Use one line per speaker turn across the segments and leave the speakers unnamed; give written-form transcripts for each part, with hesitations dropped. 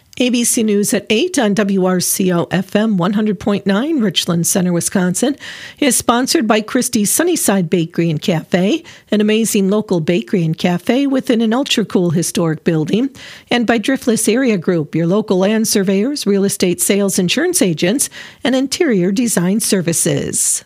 ABC News at 8 on WRCO FM 100.9 Richland Center, Wisconsin is sponsored by Christie's Sunnyside Bakery and Cafe, an amazing local bakery and cafe within an ultra-cool historic building, and by Driftless Area Group, your local land surveyors, real estate sales, insurance agents, and interior design services.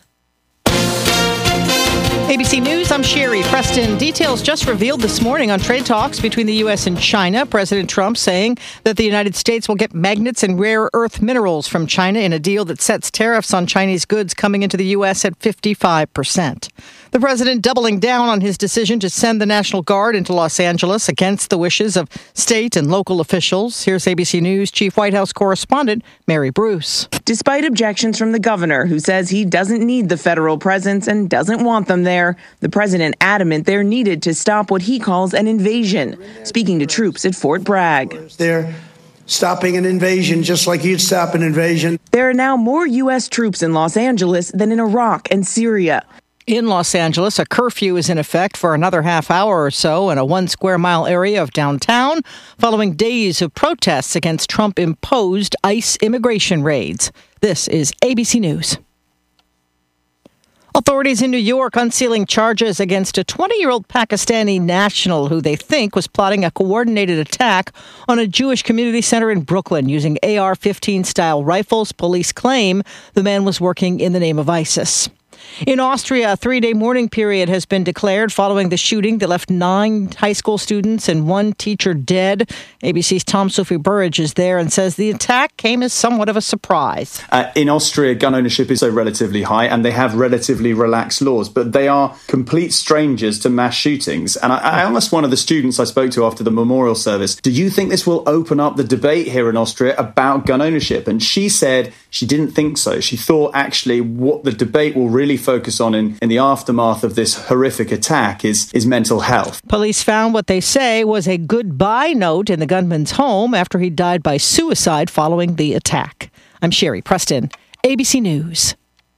ABC News, I'm Sherry Preston. Details just revealed this morning on trade talks between the U.S. and China. President Trump saying that the United States will get magnets and rare earth minerals from China in a deal that sets tariffs on Chinese goods coming into the U.S. at 55%. The president doubling down on his decision to send the National Guard into Los Angeles against the wishes of state and local officials. Here's ABC News Chief White House correspondent Mary Bruce.
Despite objections from the governor, who says he doesn't need the federal presence and doesn't want them there, the president adamant they're needed to stop what he calls an invasion, speaking to troops at Fort Bragg.
They're stopping an invasion just like you'd stop an invasion.
There are now more U.S. troops in Los Angeles than in Iraq and Syria.
In Los Angeles, a curfew is in effect for another half hour or so in a 1 square mile area of downtown, following days of protests against Trump-imposed ICE immigration raids. This is ABC News. Authorities in New York unsealing charges against a 20-year-old Pakistani national who they think was plotting a coordinated attack on a Jewish community center in Brooklyn using AR-15-style rifles. Police claim the man was working in the name of ISIS. In Austria, a 3-day mourning period has been declared following the shooting that left 9 high school students and 1 teacher dead. ABC's Tom Sophie Burridge is there and says the attack came as somewhat of a surprise.
In Austria, gun ownership is so relatively high and they have relatively relaxed laws, but they are complete strangers to mass shootings. And I asked one of the students I spoke to after the memorial service, do you think this will open up the debate here in Austria about gun ownership? And she said she didn't think so. She thought actually what the debate will really focus on in the aftermath of this horrific attack is mental health.
Police found what they say was a goodbye note in the gunman's home after he died by suicide following the attack. I'm Sherry Preston, ABC News.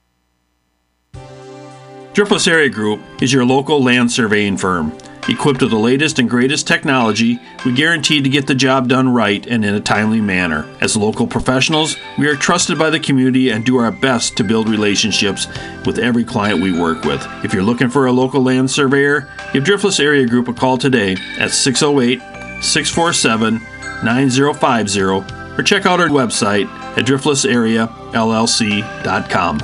Driftless Area Group is your local land surveying firm. Equipped with the latest and greatest technology, we guarantee to get the job done right and in a timely manner. As local professionals, we are trusted by the community and do our best to build relationships with every client we work with. If you're looking for a local land surveyor, give Driftless Area Group a call today at 608-647-9050 or check out our website at driftlessareallc.com.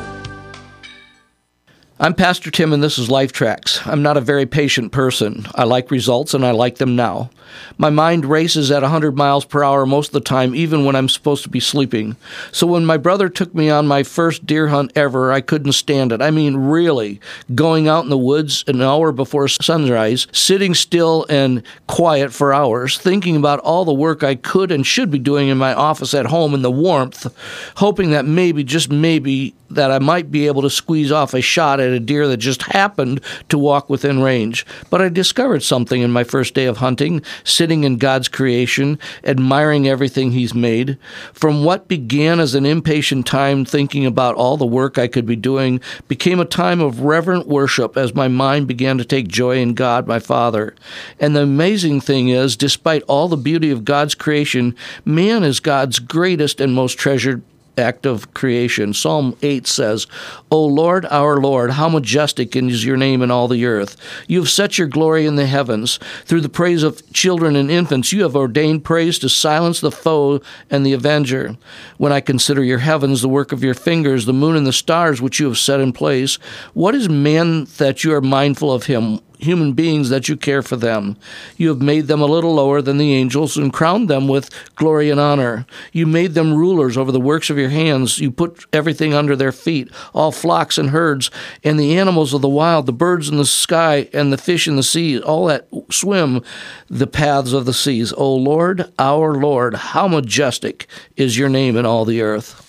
I'm Pastor Tim, and this is Life Tracks. I'm not a very patient person. I like results, and I like them now. My mind races at 100 miles per hour most of the time, even when I'm supposed to be sleeping. So when my brother took me on my first deer hunt ever, I couldn't stand it. I mean, really, going out in the woods an hour before sunrise, sitting still and quiet for hours, thinking about all the work I could and should be doing in my office at home in the warmth, hoping that maybe, just maybe, that I might be able to squeeze off a shot at a deer that just happened to walk within range. But I discovered something in my first day of hunting, sitting in God's creation, admiring everything He's made. From what began as an impatient time thinking about all the work I could be doing, became a time of reverent worship as my mind began to take joy in God, my Father. And the amazing thing is, despite all the beauty of God's creation, man is God's greatest and most treasured act of creation. Psalm 8 says, O Lord, our Lord, how majestic is your name in all the earth. You have set your glory in the heavens. Through the praise of children and infants, you have ordained praise to silence the foe and the avenger. When I consider your heavens, the work of your fingers, the moon and the stars which you have set in place, what is man that you are mindful of him? Human beings that you care for them. You have made them a little lower than the angels and crowned them with glory and honor. You made them rulers over the works of your hands. You put everything under their feet, all flocks and herds, and the animals of the wild, the birds in the sky, and the fish in the sea, all that swim the paths of the seas. O Lord, our Lord, how majestic is your name in all the earth.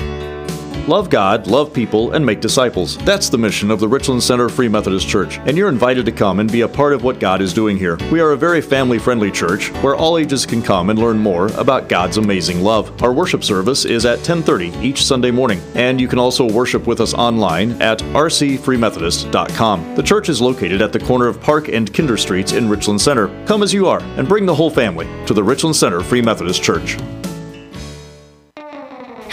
Love God, love people, and make disciples. That's the mission of the Richland Center Free Methodist Church, and you're invited to come and be a part of what God is doing here. We are a very family-friendly church where all ages can come and learn more about God's amazing love. Our worship service is at 10:30 each Sunday morning, and you can also worship with us online at rcfreemethodist.com. The church is located at the corner of Park and Kinder Streets in Richland Center. Come as you are, and bring the whole family to the Richland Center Free Methodist Church.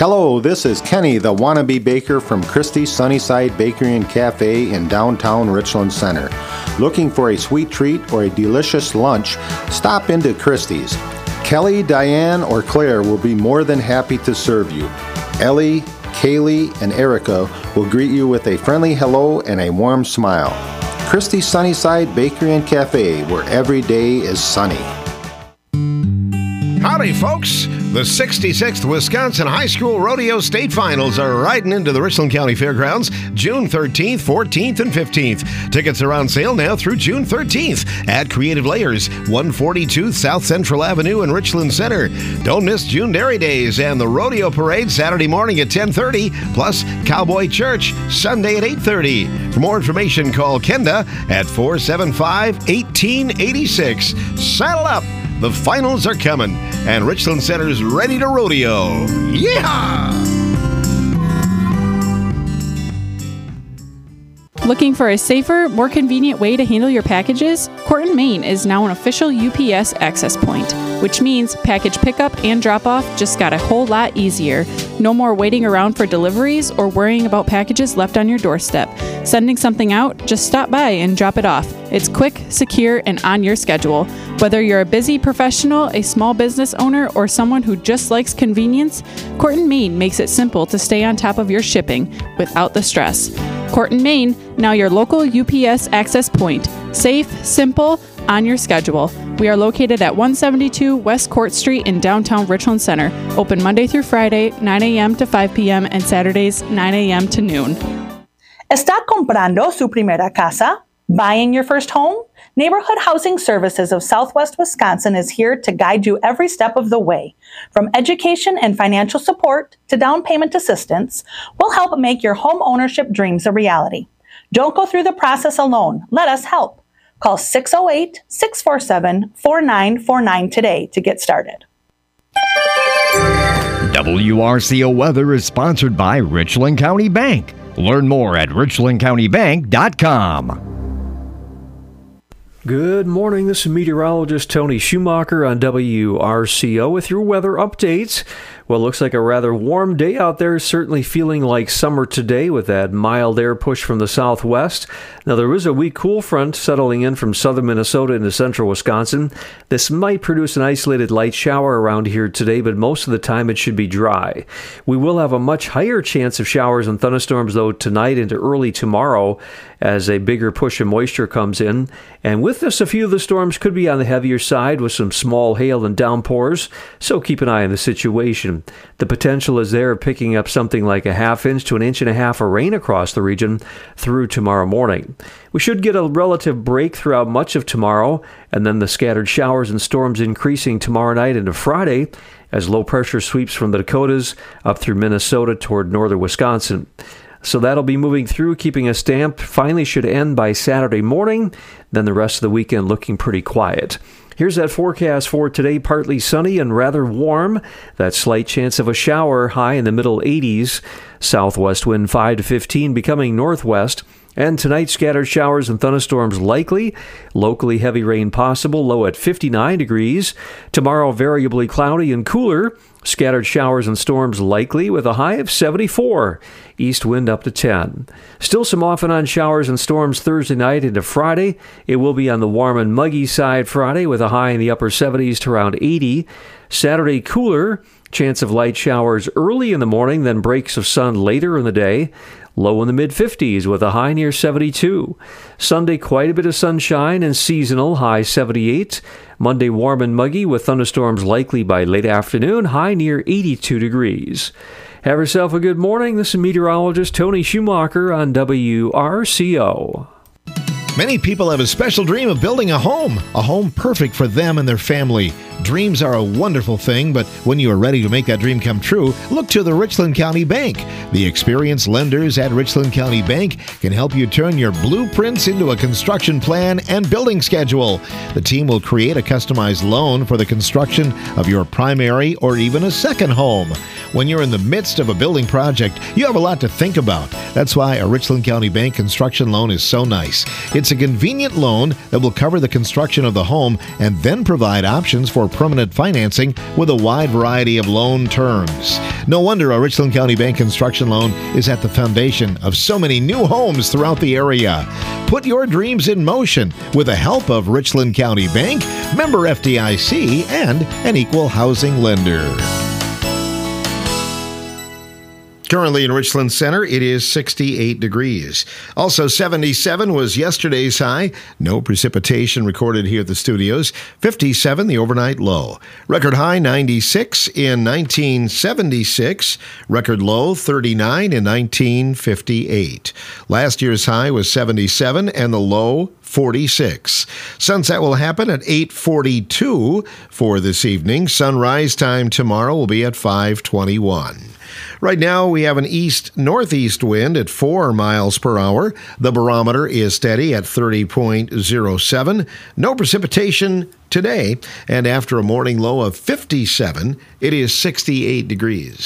Hello, this is Kenny, the wannabe baker from Christie's Sunnyside Bakery and Cafe in downtown Richland Center. Looking for a sweet treat or a delicious lunch? Stop into Christie's. Kelly, Diane, or Claire will be more than happy to serve you. Ellie, Kaylee, and Erica will greet you with a friendly hello and a warm smile. Christie's Sunnyside Bakery and Cafe, where every day is sunny.
Howdy, folks. The 66th Wisconsin High School Rodeo State Finals are riding into the Richland County Fairgrounds June 13th, 14th, and 15th. Tickets are on sale now through June 13th at Creative Layers, 142 South Central Avenue in Richland Center. Don't miss June Dairy Days and the Rodeo Parade Saturday morning at 10:30, plus Cowboy Church Sunday at 8:30. For more information, call Kenda at 475-1886. Saddle up! The finals are coming, and Richland Center's ready to rodeo. Yeehaw!
Looking for a safer, more convenient way to handle your packages? Corton, Maine is now an official UPS access point, which means package pickup and drop-off just got a whole lot easier. No more waiting around for deliveries or worrying about packages left on your doorstep. Sending something out? Just stop by and drop it off. It's quick, secure, and on your schedule. Whether you're a busy professional, a small business owner, or someone who just likes convenience, Corton, Maine makes it simple to stay on top of your shipping without the stress. Corton, Maine, now your local UPS access point. Safe, simple, on your schedule. We are located at 172 West Court Street in downtown Richland Center. Open Monday through Friday, 9 a.m. to 5 p.m. and Saturdays, 9 a.m. to noon.
¿Está comprando su primera casa? Buying your first home? Neighborhood Housing Services of Southwest Wisconsin is here to guide you every step of the way. From education and financial support to down payment assistance, we'll help make your home ownership dreams a reality. Don't go through the process alone. Let us help. Call 608-647-4949 today to get started.
WRCO Weather is sponsored by Richland County Bank. Learn more at richlandcountybank.com.
Good morning, this is meteorologist Tony Schumacher on WRCO with your weather updates. Well, it looks like a rather warm day out there, certainly feeling like summer today with that mild air push from the southwest. Now, there is a weak cool front settling in from southern Minnesota into central Wisconsin. This might produce an isolated light shower around here today, but most of the time it should be dry. We will have a much higher chance of showers and thunderstorms, though, tonight into early tomorrow as a bigger push of moisture comes in. And with this, a few of the storms could be on the heavier side with some small hail and downpours, so keep an eye on the situation. The potential is there of picking up something like a ½ inch to 1.5 inches of rain across the region through tomorrow morning. We should get a relative break throughout much of tomorrow, and then the scattered showers and storms increasing tomorrow night into Friday as low pressure sweeps from the Dakotas up through Minnesota toward northern Wisconsin. So that'll be moving through, keeping us damp. Finally should end by Saturday morning, then the rest of the weekend looking pretty quiet. Here's that forecast for today, partly sunny and rather warm. That slight chance of a shower, high in the middle 80s. Southwest wind 5 to 15, becoming northwest. And tonight, scattered showers and thunderstorms likely. Locally heavy rain possible, low at 59 degrees. Tomorrow, variably cloudy and cooler. Scattered showers and storms likely with a high of 74. East wind up to 10. Still some off and on showers and storms Thursday night into Friday. It will be on the warm and muggy side Friday with a high in the upper 70s to around 80. Saturday cooler. Chance of light showers early in the morning, then breaks of sun later in the day. Low in the mid-50s with a high near 72. Sunday, quite a bit of sunshine and seasonal, high 78. Monday, warm and muggy with thunderstorms likely by late afternoon, high near 82 degrees. Have yourself a good morning. This is meteorologist Tony Schumacher on WRCO.
Many people have a special dream of building a home perfect for them and their family. Dreams are a wonderful thing, but when you are ready to make that dream come true, look to the Richland County Bank. The experienced lenders at Richland County Bank can help you turn your blueprints into a construction plan and building schedule. The team will create a customized loan for the construction of your primary or even a second home. When you're in the midst of a building project, you have a lot to think about. That's why a Richland County Bank construction loan is so nice. It's a convenient loan that will cover the construction of the home and then provide options for permanent financing with a wide variety of loan terms. No wonder a Richland County Bank construction loan is at the foundation of so many new homes throughout the area. Put your dreams in motion with the help of Richland County Bank, member FDIC, and an equal housing lender. Currently in Richland Center, it is 68 degrees. Also, 77 was yesterday's high. No precipitation recorded here at the studios. 57, the overnight low. Record high, 96 in 1976. Record low, 39 in 1958. Last year's high was 77 and the low, 46. Sunset will happen at 8:42 for this evening. Sunrise time tomorrow will be at 5:21. Right now, we have an east-northeast wind at 4 miles per hour. The barometer is steady at 30.07. No precipitation today, and after a morning low of 57, it is 68 degrees.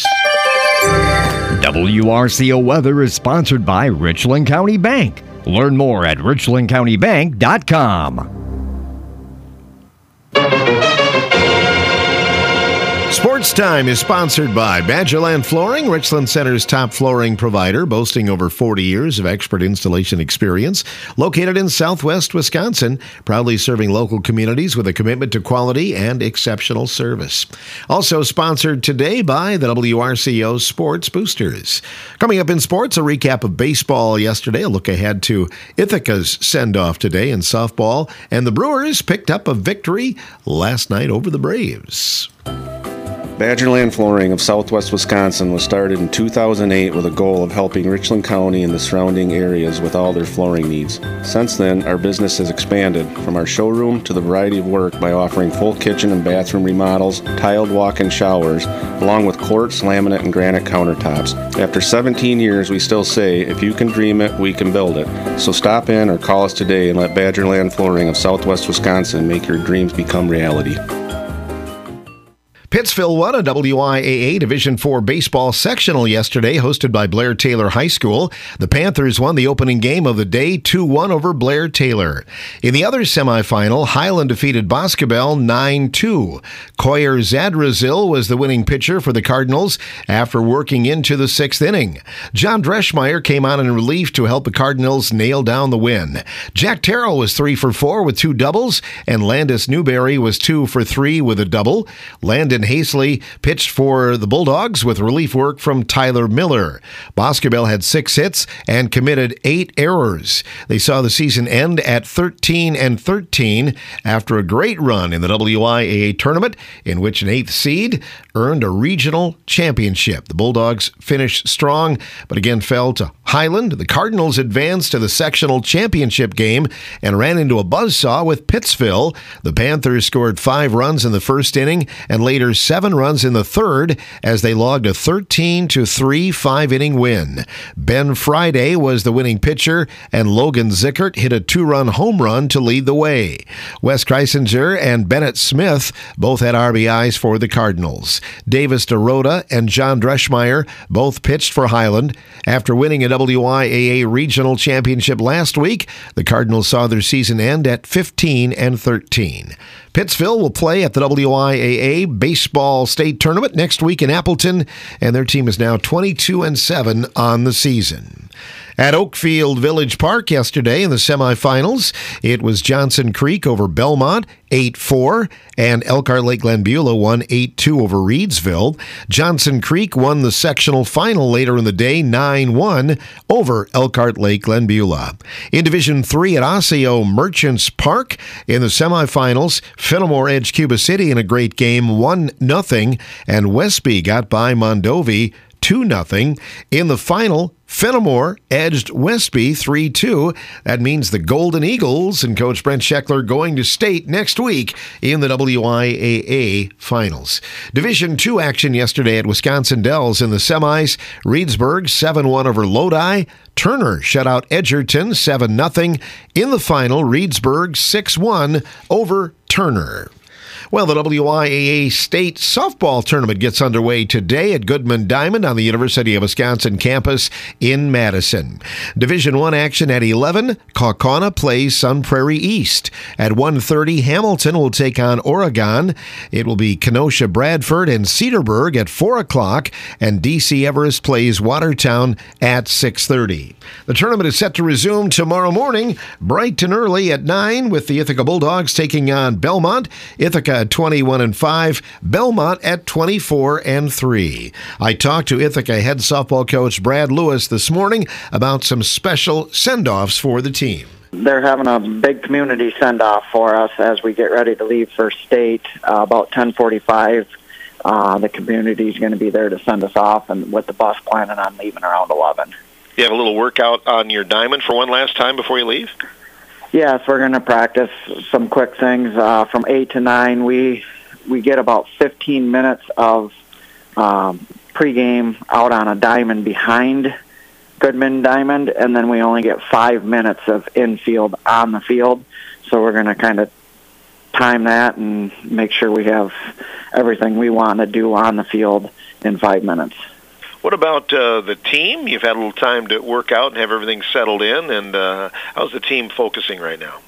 WRCO weather is sponsored by Richland County Bank. Learn more at richlandcountybank.com.
Sports Time is sponsored by Badgerland Flooring, Richland Center's top flooring provider, boasting over 40 years of expert installation experience. Located in southwest Wisconsin, proudly serving local communities with a commitment to quality and exceptional service. Also sponsored today by the WRCO Sports Boosters. Coming up in sports, a recap of baseball yesterday, a look ahead to Ithaca's send-off today in softball, and the Brewers picked up a victory last night over the Braves.
Badgerland Flooring of Southwest Wisconsin was started in 2008 with a goal of helping Richland County and the surrounding areas with all their flooring needs. Since then, our business has expanded from our showroom to the variety of work by offering full kitchen and bathroom remodels, tiled walk-in showers, along with quartz, laminate, and granite countertops. After 17 years, we still say, if you can dream it, we can build it. So stop in or call us today and let Badgerland Flooring of Southwest Wisconsin make your dreams become reality.
Pittsville won a WIAA Division IV baseball sectional yesterday, hosted by Blair Taylor High School. The Panthers won the opening game of the day 2-1 over Blair Taylor. In the other semifinal, Highland defeated Boscobel 9-2. Coyer Zadrazil was the winning pitcher for the Cardinals after working into the sixth inning. John Dreschmeyer came on in relief to help the Cardinals nail down the win. Jack Terrell was 3 for 4 with 2 doubles, and Landis Newberry was 2 for 3 with a double. Landon Hastley pitched for the Bulldogs with relief work from Tyler Miller. Boscobel had 6 hits and committed 8 errors. They saw the season end at 13-13 after a great run in the WIAA tournament, in which an 8th seed earned a regional championship. The Bulldogs finished strong, but again fell to Highland. The Cardinals advanced to the sectional championship game and ran into a buzzsaw with Pittsville. The Panthers scored 5 runs in the first inning and later 7 runs in the third as they logged a 13-3 5-inning win. Ben Friday was the winning pitcher, and Logan Zickert hit a 2-run home run to lead the way. Wes Kreisinger and Bennett Smith both had RBIs for the Cardinals. Davis DeRoda and John Dreschmeyer both pitched for Highland. After winning a WIAA regional championship last week, the Cardinals saw their season end at 15-13. Pittsville will play at the WIAA Baseball State Tournament next week in Appleton, and their team is now 22-7 on the season. At Oakfield Village Park yesterday in the semifinals, it was Johnson Creek over Belmont, 8-4, and Elkhart Lake Glenbeulah won 8-2 over Reedsville. Johnson Creek won the sectional final later in the day, 9-1 over Elkhart Lake Glenbeulah. In Division III at Osseo Merchants Park, in the semifinals, Fenimore edged Cuba City in a great game, 1-0, and Westby got by Mondovi 2-0. In the final, Fenimore edged Westby 3-2. That means the Golden Eagles and Coach Brent Scheckler going to state next week in the WIAA Finals. Division II action yesterday at Wisconsin Dells in the semis. Reedsburg 7-1 over Lodi. Turner shut out Edgerton 7-0. In the final, Reedsburg 6-1 over Turner. Well, the WIAA State Softball Tournament gets underway today at Goodman Diamond on the University of Wisconsin campus in Madison. Division I action at 11, Kaukauna plays Sun Prairie East. At 1:30, Hamilton will take on Oregon. It will be Kenosha Bradford and Cedarburg at 4 o'clock, and DC Everest plays Watertown at 6:30. The tournament is set to resume tomorrow morning, bright and early at 9, with the Ithaca Bulldogs taking on Belmont. Ithaca at 21-5, Belmont at 24-3. I talked to Ithaca head softball coach Brad Lewis this morning about some special send-offs for the team.
They're having a big community send-off for us as we get ready to leave for state. About 10:45, the community is going to be there to send us off, and with the bus planning on leaving around 11.
You have a little workout on your diamond for one last time before you leave?
Yes, we're going to practice some quick things. From 8 to 9, we get about 15 minutes of pregame out on a diamond behind Goodman Diamond, and then we only get 5 minutes of infield on the field. So we're going to kind of time that and make sure we have everything we want to do on the field in 5 minutes.
What about the team? You've had a little time to work out and have everything settled in, and how's the team focusing right now?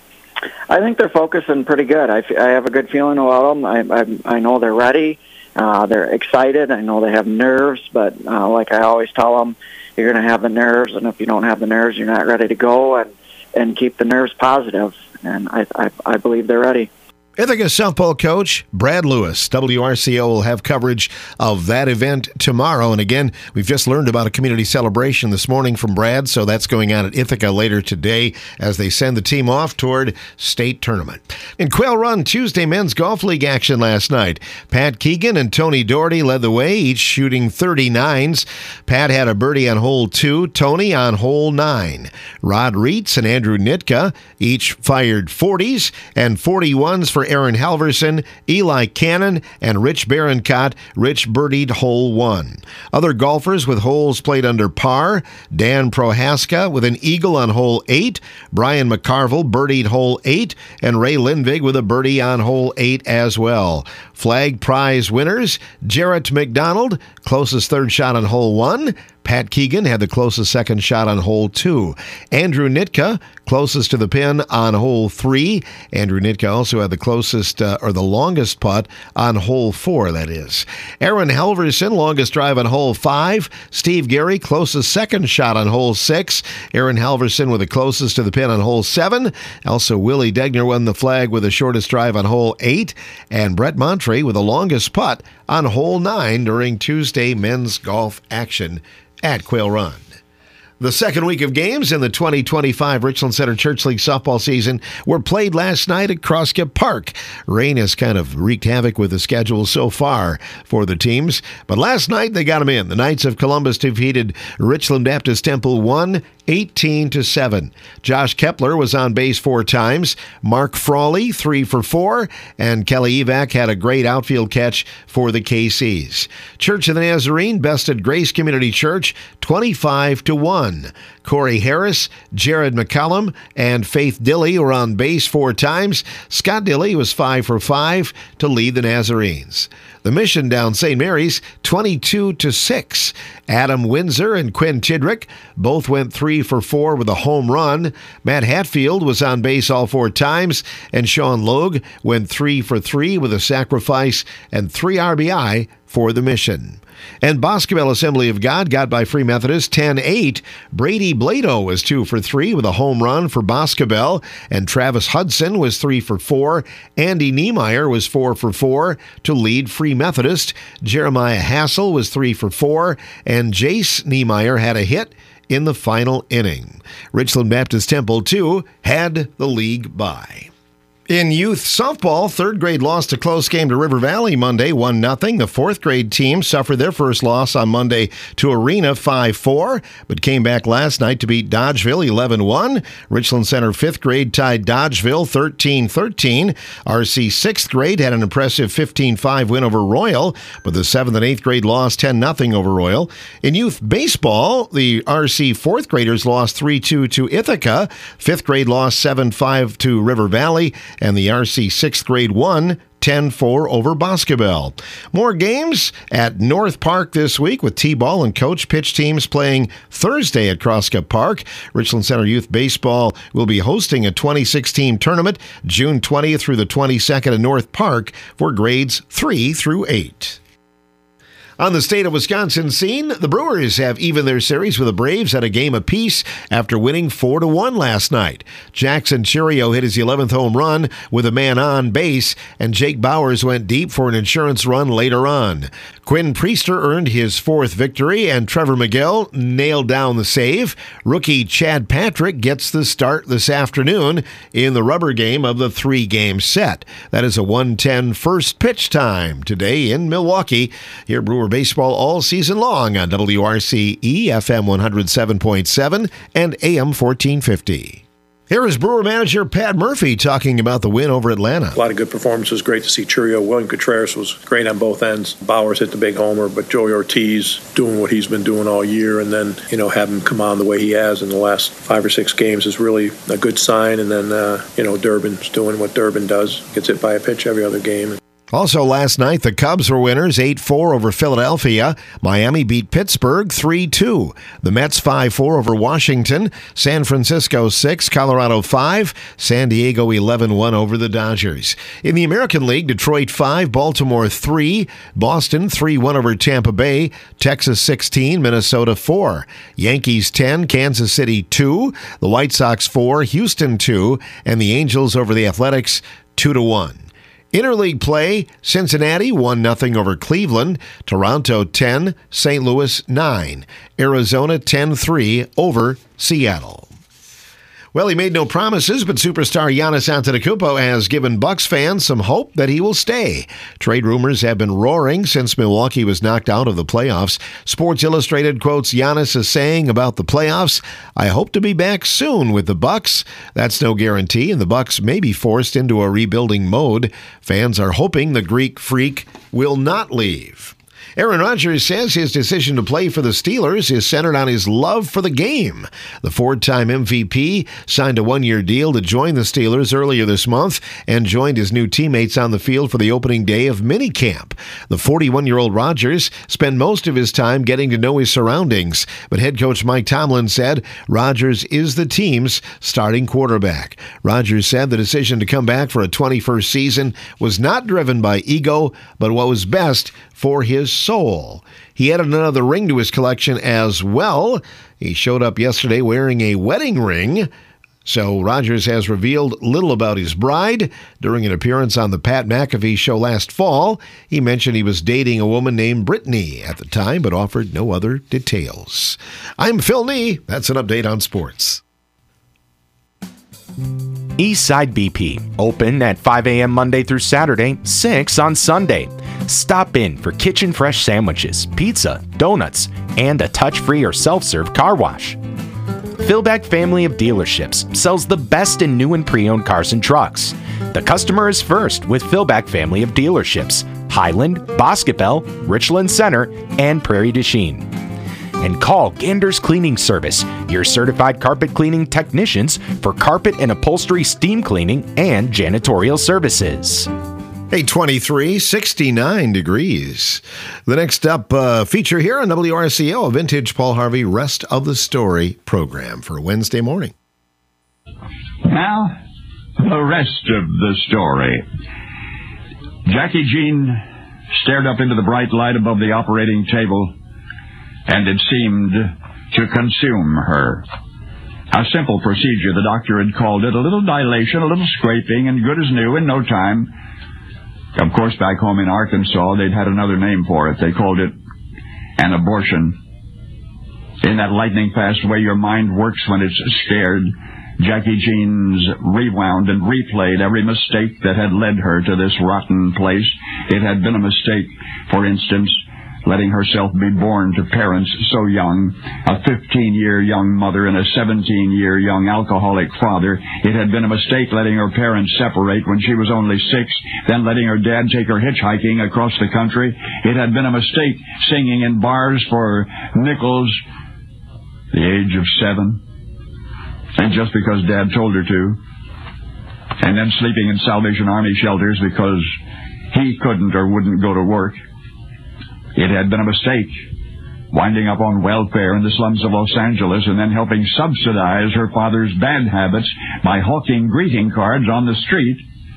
I think they're focusing pretty good. I have a good feeling about them. I know they're ready. They're excited. I know they have nerves, but like I always tell them, you're going to have the nerves, and if you don't have the nerves, you're not ready to go, and keep the nerves positive. And I believe they're ready.
Ithaca softball coach Brad Lewis. WRCO will have coverage of that event tomorrow. And again, we've just learned about a community celebration this morning from Brad, so that's going on at Ithaca later today as they send the team off toward state tournament. In Quail Run Tuesday men's golf league action last night, Pat Keegan and Tony Doherty led the way, each shooting 39s. Pat had a birdie on hole 2, Tony on hole 9. Rod Reitz and Andrew Nitka each fired 40s and 41s for Aaron Halverson, Eli Cannon, and Rich Barancott. Rich birdied hole 1. Other golfers with holes played under par: Dan Prohaska with an eagle on hole 8, Brian McCarville birdied hole 8, and Ray Lindvig with a birdie on hole 8 as well. Flag prize winners: Jarrett McDonald, closest third shot on hole 1. Pat Keegan had the closest second shot on hole 2. Andrew Nitka, closest to the pin on hole 3. Andrew Nitka also had the closest, or the longest putt on hole 4, that is. Aaron Halverson, longest drive on hole 5. Steve Gary, closest second shot on hole 6. Aaron Halverson with the closest to the pin on hole 7. Also, Willie Degner won the flag with the shortest drive on hole 8. And Brett Montre with the longest putt on hole 9 during Tuesday men's golf action at Quail Run. The second week of games in the 2025 Richland Center Church League softball season were played last night at Crosskip Park. Rain has kind of wreaked havoc with the schedule so far for the teams, but last night they got them in. The Knights of Columbus defeated Richland Baptist Temple 18-7. Josh Kepler was on base 4 times. Mark Frawley 3 for 4, and Kelly Evac had a great outfield catch for the KCs. Church of the Nazarene bested Grace Community Church 25-1. Corey Harris, Jared McCallum, and Faith Dilley were on base 4 times. Scott Dilley was 5 for 5 to lead the Nazarenes. The Mission down St. Mary's 22-6. Adam Windsor and Quinn Tidrick both went 3 for 4 with a home run. Matt Hatfield was on base all 4 times, and Sean Logue went 3 for 3 with a sacrifice and 3 RBI for the Mission. And Boscobel Assembly of God got by Free Methodist 10-8. Brady Blado was 2 for 3 with a home run for Boscobel, and Travis Hudson was 3 for 4. Andy Niemeyer was 4 for 4 to lead Free Methodist. Jeremiah Hassel was 3 for 4, and Jace Niemeyer had a hit in the final inning. Richland Baptist Temple, too, had the league bye. In youth softball, third grade lost a close game to River Valley Monday, 1-0. The fourth grade team suffered their first loss on Monday to Arena, 5-4, but came back last night to beat Dodgeville, 11-1. Richland Center fifth grade tied Dodgeville, 13-13. RC sixth grade had an impressive 15-5 win over Royal, but the seventh and eighth grade lost 10-0 over Royal. In youth baseball, the RC fourth graders lost 3-2 to Ithaca. Fifth grade lost 7-5 to River Valley, and the RC 6th grade won 10-4 over Boscobel. More games at North Park this week with T-ball and coach pitch teams playing Thursday at Crosscup Park. Richland Center Youth Baseball will be hosting a 26-team tournament June 20th through the 22nd at North Park for grades 3 through 8. On the state of Wisconsin scene, the Brewers have evened their series with the Braves at a game apiece after winning 4-1 last night. Jackson Churio hit his 11th home run with a man on base, and Jake Bowers went deep for an insurance run later on. Quinn Priester earned his 4th victory, and Trevor Miguel nailed down the save. Rookie Chad Patrick gets the start this afternoon in the rubber game of the 3-game set. That is a 1:10 first pitch time today in Milwaukee. Here, Brewer baseball all season long on WRCE FM 107.7 and AM 1450. Here is Brewer manager Pat Murphy talking about the win over Atlanta.
A lot of good performances. Great to see Churio. William Contreras was great on both ends. Bowers hit the big homer, but Joey Ortiz doing what he's been doing all year, and then, have him come on the way he has in the last 5 or 6 games is really a good sign. And then, Durbin's doing what Durbin does. Gets hit by a pitch every other game.
Also last night, the Cubs were winners 8-4 over Philadelphia. Miami beat Pittsburgh 3-2. The Mets 5-4 over Washington. San Francisco 6, Colorado 5. San Diego 11-1 over the Dodgers. In the American League, Detroit 5, Baltimore 3. Boston 3-1 over Tampa Bay. Texas 16, Minnesota 4. Yankees 10, Kansas City 2. The White Sox 4, Houston 2. And the Angels over the Athletics 2-1. Interleague play, Cincinnati 1-0 over Cleveland, Toronto 10, St. Louis 9, Arizona 10-3 over Seattle. Well, he made no promises, but superstar Giannis Antetokounmpo has given Bucks fans some hope that he will stay. Trade rumors have been roaring since Milwaukee was knocked out of the playoffs. Sports Illustrated quotes Giannis as saying about the playoffs, "I hope to be back soon with the Bucks." That's no guarantee, and the Bucks may be forced into a rebuilding mode. Fans are hoping the Greek Freak will not leave. Aaron Rodgers says his decision to play for the Steelers is centered on his love for the game. The 4-time MVP signed a 1-year deal to join the Steelers earlier this month and joined his new teammates on the field for the opening day of minicamp. The 41-year-old Rodgers spent most of his time getting to know his surroundings, but head coach Mike Tomlin said Rodgers is the team's starting quarterback. Rodgers said the decision to come back for a 21st season was not driven by ego, but what was best for his soul. He added another ring to his collection as well. He showed up yesterday wearing a wedding ring. So Rodgers has revealed little about his bride. During an appearance on the Pat McAfee show last fall, he mentioned he was dating a woman named Brittany at the time, but offered no other details. I'm Phil Nee. That's an update on sports.
Eastside BP, open at 5 a.m. Monday through Saturday, 6 on Sunday. Stop in for kitchen fresh sandwiches, pizza, donuts, and a touch-free or self-serve car wash. Philbeck Family of Dealerships sells the best in new and pre-owned cars and trucks. The customer is first with Philbeck Family of Dealerships, Highland, Boscobel, Richland Center, and Prairie du Chien. And call Gander's Cleaning Service, your certified carpet cleaning technicians for carpet and upholstery steam cleaning and janitorial services.
8:23, 69 degrees. The next up feature here on WRCO, a vintage Paul Harvey Rest of the Story program for Wednesday morning.
Now, the rest of the story. Jackie Jean stared up into the bright light above the operating table, and it seemed to consume her. A simple procedure, the doctor had called it, a little dilation, a little scraping, and good as new in no time. Of course, back home in Arkansas, they'd had another name for it. They called it an abortion. In that lightning-fast way your mind works when it's scared, Jackie Jean's rewound and replayed every mistake that had led her to this rotten place. It had been a mistake, for instance, letting herself be born to parents so young, a 15-year young mother and a 17-year young alcoholic father. It had been a mistake letting her parents separate when she was only 6, then letting her dad take her hitchhiking across the country. It had been a mistake singing in bars for nickels, the age of 7, and just because Dad told her to, and then sleeping in Salvation Army shelters because he couldn't or wouldn't go to work. It had been a mistake, winding up on welfare in the slums of Los Angeles and then helping subsidize her father's bad habits by hawking greeting cards on the street.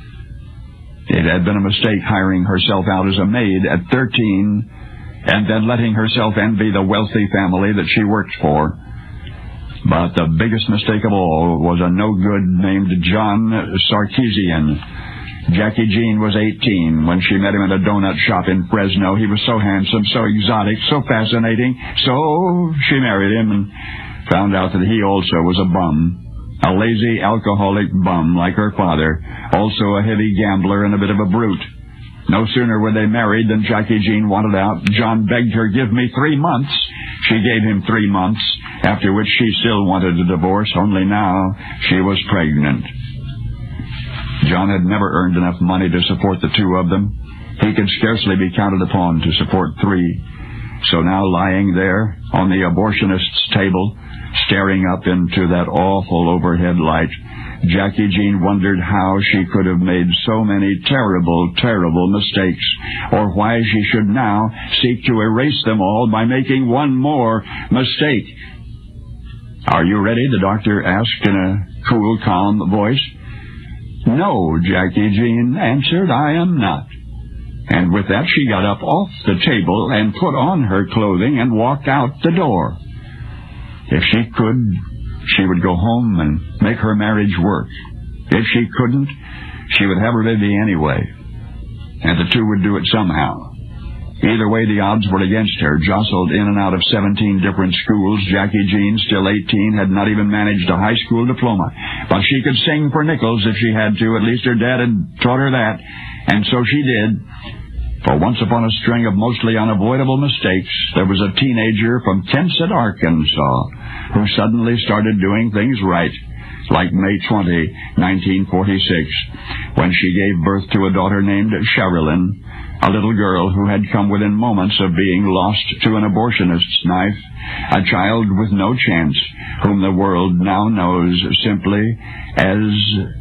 It had been a mistake hiring herself out as a maid at 13 and then letting herself envy the wealthy family that she worked for. But the biggest mistake of all was a no-good named John Sarkeesian. Jackie Jean was 18 when she met him at a donut shop in Fresno. He was so handsome, so exotic, so fascinating. So she married him and found out that he also was a bum. A lazy, alcoholic bum like her father. Also a heavy gambler and a bit of a brute. No sooner were they married than Jackie Jean wanted out. John begged her, "Give me 3 months." She gave him 3 months, after which she still wanted a divorce, only now she was pregnant. John had never earned enough money to support the two of them. He could scarcely be counted upon to support 3. So now lying there on the abortionist's table, staring up into that awful overhead light, Jackie Jean wondered how she could have made so many terrible, terrible mistakes, or why she should now seek to erase them all by making one more mistake. "Are you ready?" the doctor asked in a cool, calm voice. "No," Jackie Jean answered, "I am not." And with that she got up off the table and put on her clothing and walked out the door. If she could, she would go home and make her marriage work. If she couldn't, she would have her baby anyway. And the two would do it somehow. Either way, the odds were against her. Jostled in and out of 17 different schools, Jackie Jean, still 18, had not even managed a high school diploma. But she could sing for nickels if she had to. At least her dad had taught her that. And so she did. For once upon a string of mostly unavoidable mistakes, there was a teenager from Kensett, Arkansas, who suddenly started doing things right, like May 20, 1946, when she gave birth to a daughter named Sherilyn, a little girl who had come within moments of being lost to an abortionist's knife, a child with no chance, whom the world now knows simply as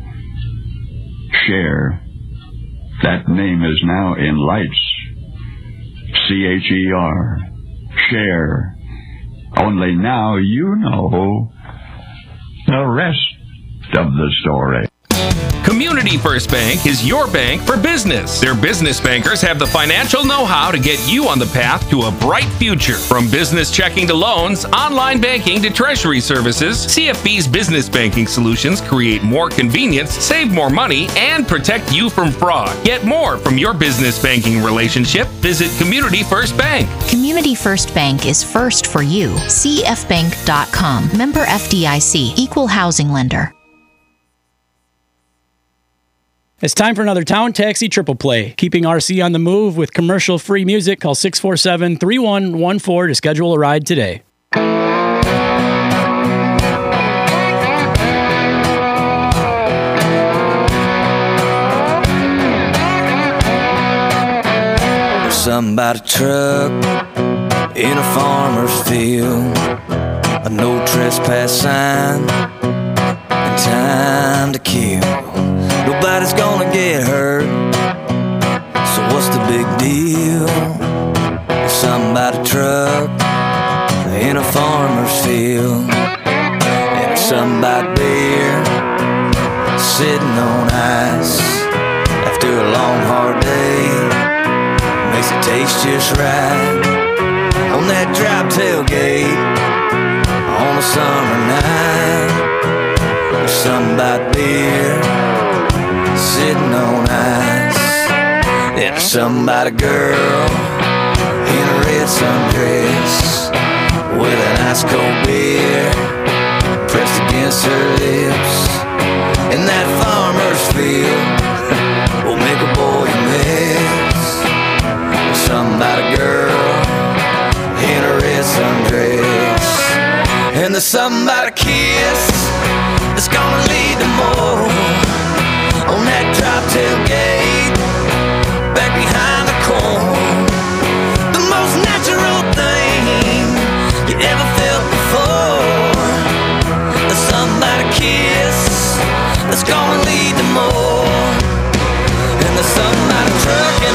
Cher. That name is now in lights. Cher. Cher. Only now you know the rest of the story.
Community First Bank is your bank for business. Their business bankers have the financial know-how to get you on the path to a bright future. From business checking to loans, online banking to treasury services, CFB's business banking solutions create more convenience, save more money, and protect you from fraud. Get more from your business banking relationship. Visit Community First Bank.
Community First Bank is first for you. CFBank.com. Member FDIC. Equal housing lender.
It's time for another Town Taxi Triple Play. Keeping RC on the move with commercial-free music. Call 647-3114 to schedule a ride today.
There's something about a truck in a farmer's field, a no trespass sign, and time to kill. Nobody's gonna get hurt, so what's the big deal? There's something about a truck in a farmer's field, and there's something about beer sitting on ice after a long hard day. Makes it taste just right on that drop tailgate on a summer night. There's something about beer sitting on ice, and there's something about a girl in a red sundress with an ice cold beer pressed against her lips. And that farmer's field will make a boy a mess. There's something about a girl in a red sundress, and there's something about a kiss that's gonna lead to more on that drop tailgate back behind the corn. The most natural thing you ever felt before. There's something about a kiss that's gonna lead to more. And there's something about a truck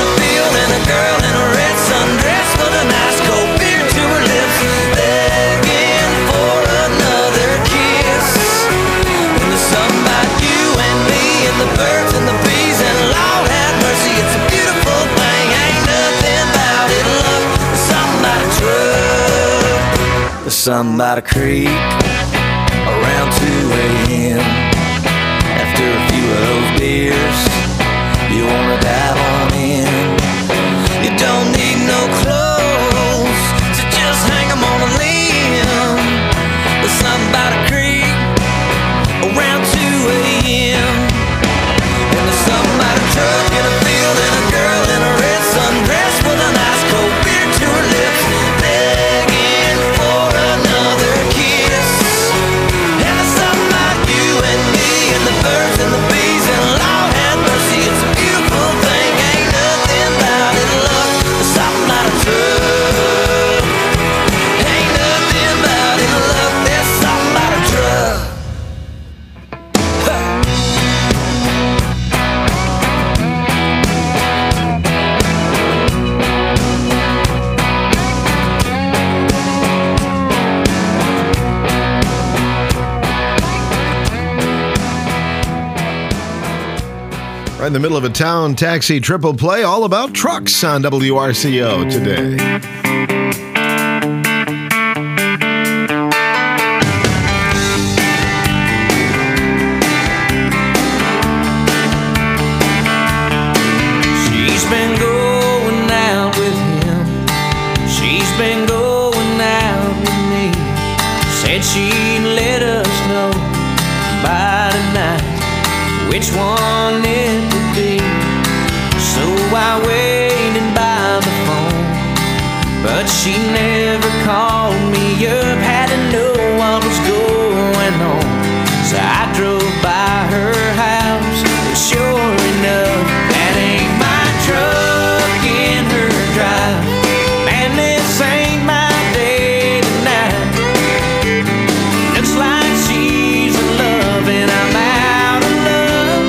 sun by the creek around 2 a.m. After a few of those beers, you wanna dive on in. You don't need no clothes, so just hang 'em on a limb. The sun by the creek around 2 a.m. And the sun by the truck in a field and a girl in a red sundress with a nice cold beer to her lips, begging for another kiss. And the sun by you and me and the birds and the bees and Lord have mercy, it's a beautiful thing. Ain't nothing about it, love. The sun by the truck. Ain't nothing about it, love. There's something about a truck.
Right in the middle of a town taxi triple play, all about trucks on WRCO today.
She's been going out with him. She's been going out with me. Said she'd let us know by tonight which one it would be. So I waited by the phone, but she never called me up. Had to know what was going on, so I drove by her house. And sure enough, that ain't my truck in her drive. Man, this ain't my day tonight. Looks like she's in love and I'm out of love.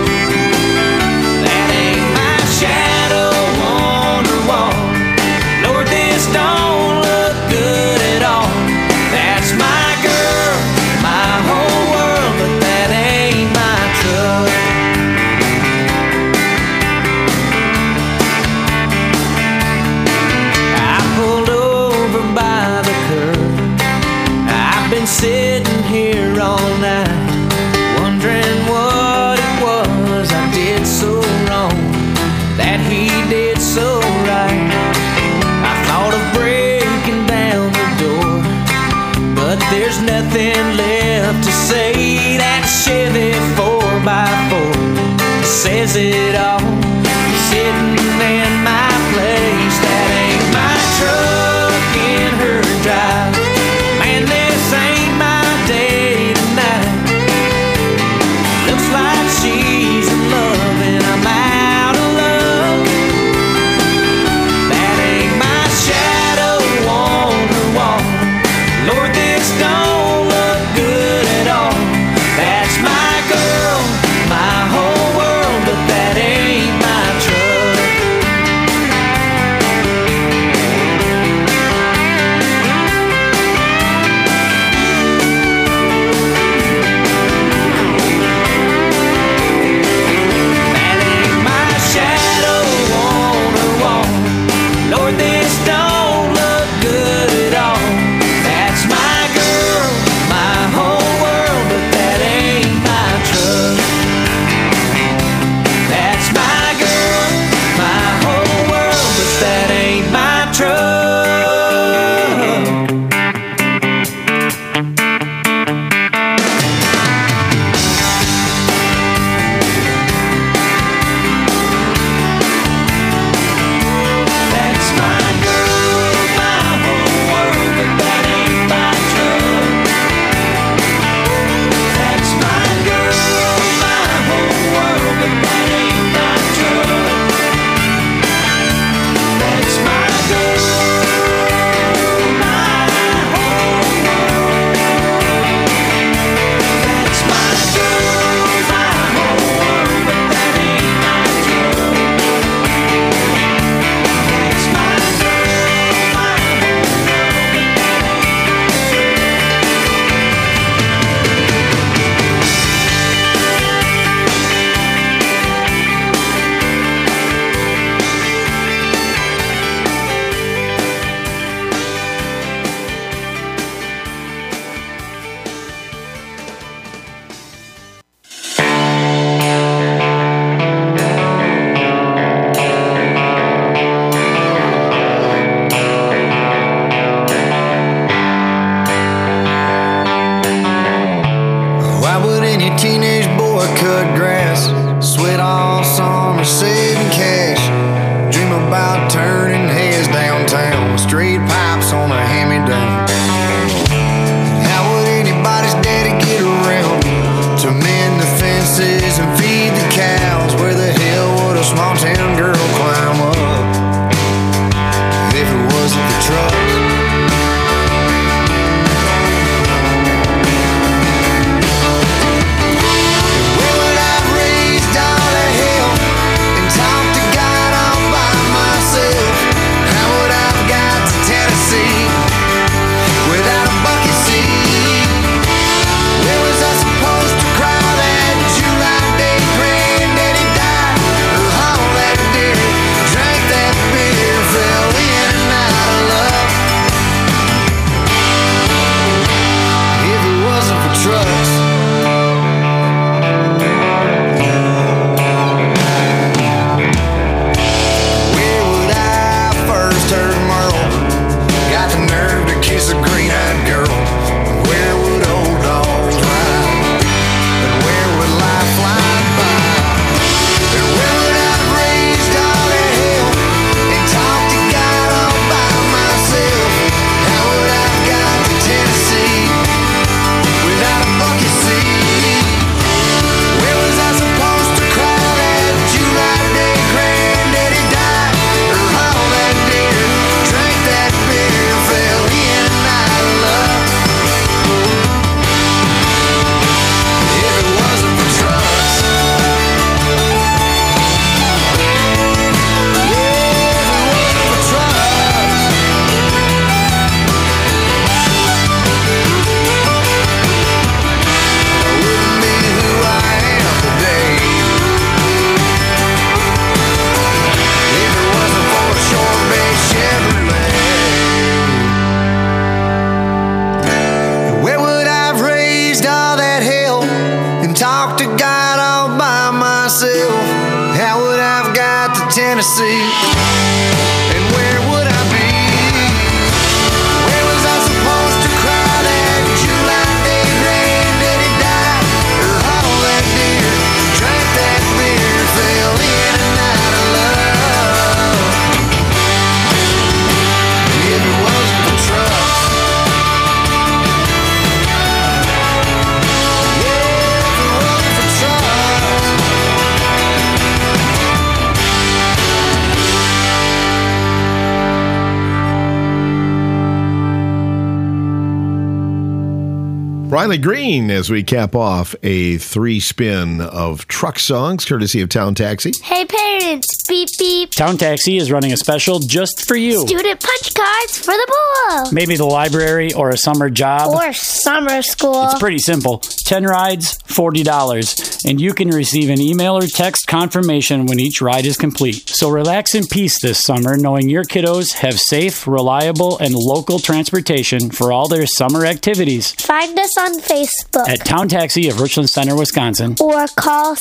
That ain't my shadow on her wall. Lord, this don't look good at all. That's my girl, my whole world, but that ain't my truck. I pulled over by the curb. I've been sitting here all night, wondering what it was I did so wrong, that he did so right. I thought of breaking down the door, but there's nothing left to say. That Chevy 4x4 says it all, sitting in my place. That ain't my truck in her drive. Man, this ain't my day tonight. Looks like she's in love and I'm out of love. That ain't my shadow on her wall. Lord, this don't look good at all. That's my girl, my whole world, but that ain't
with straight pipes on a hand-me-down. How would anybody's daddy get around to mend the fences and feed the cows? Where the hell would a small town girl climb up if it wasn't the trucks? Where would I have raised all the hell and talked to God all by myself? How would I have got to Tennessee without a bucket seat? Where was I supposed to cry that July day granddaddy died? Or haul that deer, drank that beer, fell in and out of love? If it wasn't for trucks. Where would I first heard Merle? Got the nerve to kiss a green-eyed girl. Where would old dogs ride? And where would life fly by? And where would I have raised all that hell and talked to God all by myself? How would I have got to Tennessee without a bucket seat? Where was I supposed to cry that July day granddaddy died? Or haul that deer, drank that beer, fell in and out of love? If it wasn't for trucks. Where would I have raised all that hell and talked to God all by myself? How would I have got to Tennessee? And where would I be? Where was I supposed to cry that July day granddaddy died? Or haul that deer, drank that beer, fell in and out of love? If it wasn't for trucks.
Riley Green as we cap off a 3-spin of truck songs courtesy of Town Taxi.
Hey parents, beep beep.
Town Taxi is running a special just for you.
Student punch cards for the pool.
Maybe the library or a summer job.
Or summer school.
It's pretty simple. 10 rides, $40. And you can receive an email or text confirmation when each ride is complete. So relax in peace this summer knowing your kiddos have safe, reliable, and local transportation for all their summer activities.
Find us on Facebook
At Town Taxi of Richland Center, Wisconsin.
or call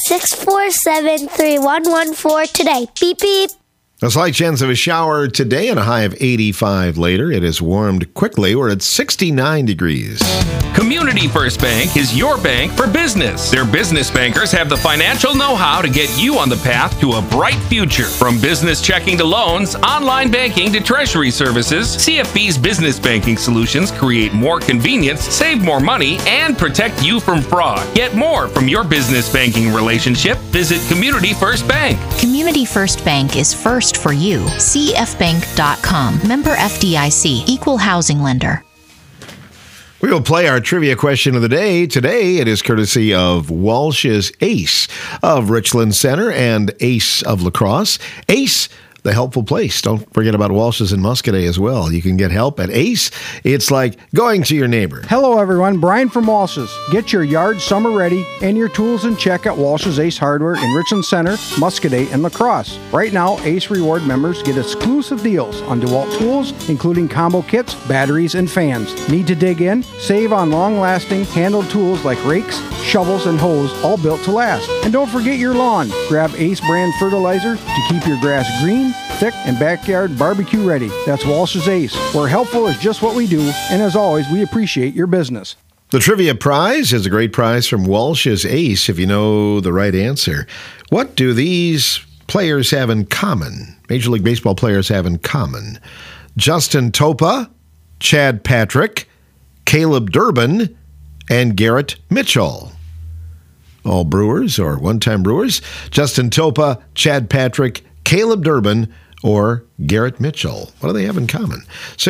647-3114 today. Beep beep.
A slight chance of a shower today and a high of 85 later. It has warmed quickly. We're at 69 degrees.
Community First Bank is your bank for business. Their business bankers have the financial know-how to get you on the path to a bright future. From business checking to loans, online banking to treasury services, CFB's business banking solutions create more convenience, save more money, and protect you from fraud. Get more from your business banking relationship. Visit Community First Bank.
Community First Bank is first for you. CFBank.com. Member FDIC. Equal housing lender.
We will play our trivia question of the day. Today, it is courtesy of Walsh's Ace of Richland Center and Ace of La Crosse. Ace, the helpful place. Don't forget about Walsh's in Muscadet as well. You can get help at Ace. It's like going to your neighbor.
Hello, everyone. Brian from Walsh's. Get your yard summer ready and your tools in check at Walsh's Ace Hardware in Richland Center, Muscadet, and La Crosse. Right now, Ace Reward members get exclusive deals on DeWalt tools, including combo kits, batteries, and fans. Need to dig in? Save on long-lasting handled tools like rakes, shovels, and hoes, all built to last. And don't forget your lawn. Grab Ace brand fertilizer to keep your grass green, thick, and backyard barbecue ready. That's Walsh's Ace, where helpful is just what we do, and as always, we appreciate your business.
The trivia prize is a great prize from Walsh's Ace if you know the right answer. What do these players have in common? Major League Baseball players have in common. Justin Topa, Chad Patrick, Caleb Durbin, and Garrett Mitchell. All Brewers or one-time Brewers. Justin Topa, Chad Patrick, Caleb Durbin, or Garrett Mitchell. What do they have in common?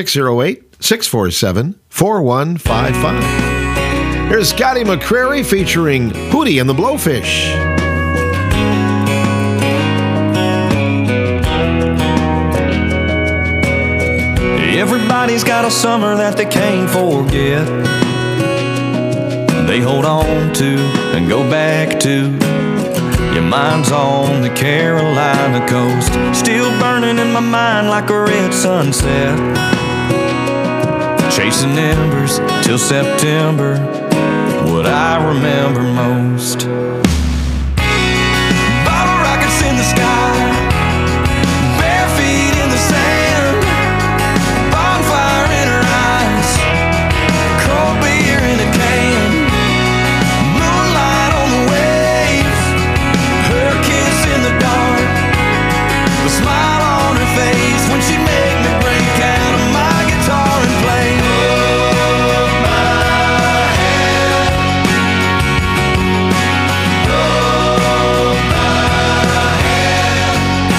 608-647-4155. Here's Scotty McCrary featuring Hootie and the Blowfish.
Everybody's got a summer that they can't forget. They hold on to and go back to. Your mind's on the Carolina coast, still burning in my mind like a red sunset. Chasing embers till September, what I remember most. Bottle rockets in the sky, bare feet in the sand, bonfire in her eyes, cold beer in a can, moonlight on the waves, her kiss in the dark, the smile on her face when she made me break out of my guitar and play. Hold my hand, hold my hand.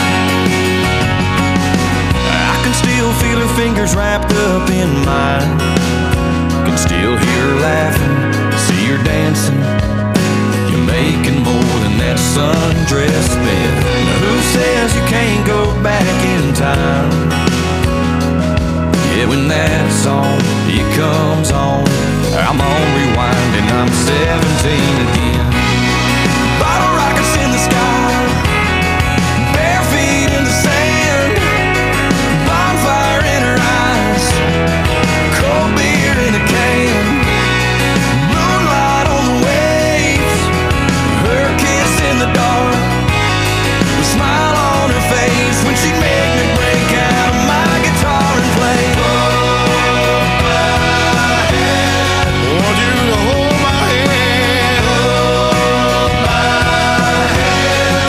I can still feel her fingers wrapped up in mine, can still hear her laughing, see her dancing. You're making more than that sundress bed. Now who says you can't go back in time? Yeah, when that song, it comes on, I'm on rewind and I'm 17 again. Bottle rockets in the sky, bare feet in the sand, bonfire in her eyes, cold beer in a can, moonlight on the waves, her kiss in the dark, the smile on her face when she made me break out of my guitar and play. Hold my hand, want you to hold my hand, hold my hand.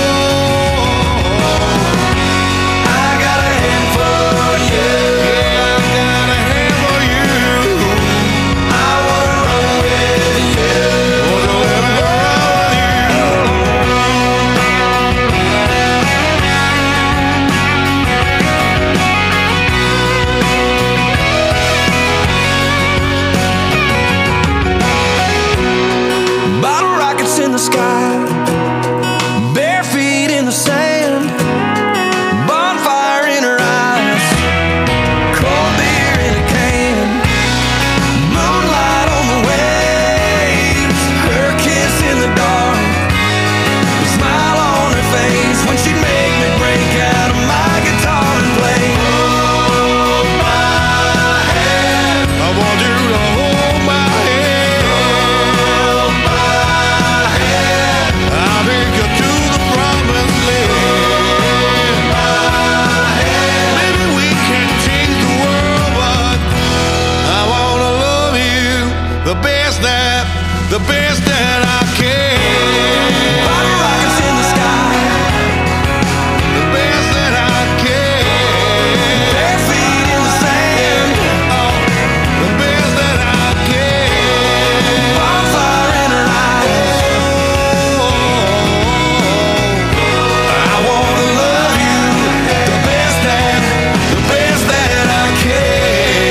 Oh, I got a hand for you, yeah, I got a hand for you. I wanna run with you, wanna run with you. Bottle rockets in the sky, bare feet in the sand, bonfire in her eyes, cold beer in a can, moonlight on the waves, her kiss in the dark, the smile on her face when she made me break out of my guitar and play. Hold my hand, I want you to hold my hand, hold my hand, I'll take you to the promised land. My hand, maybe we can't change the world, but I wanna love you the best that I can. Bottle rockets in the sky, the best that I can. Bare feet in the sand, oh, the best that I can. Bonfire in her eyes, oh, I wanna love you the best that I can.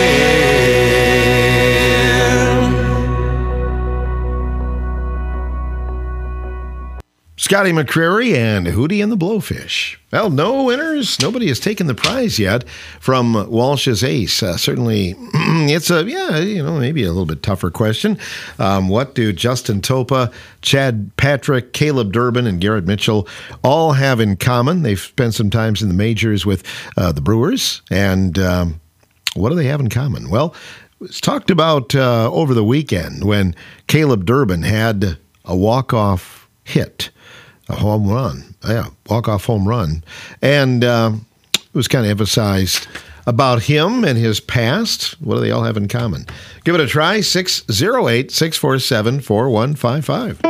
Scotty McCrary and Hootie and the Blowfish. Well, no winners. Nobody has taken the prize yet from Walsh's Ace. Certainly, it's maybe a little bit tougher question. What do Justin Topa, Chad Patrick, Caleb Durbin, and Garrett Mitchell all have in common? They've spent some times in the majors with the Brewers. And what do they have in common? Well, it's talked about over the weekend when Caleb Durbin had a walk-off hit. A home run. Yeah, walk-off home run. And it was kind of emphasized about him and his past. What do they all have in common? Give it a try, 608-647-4155.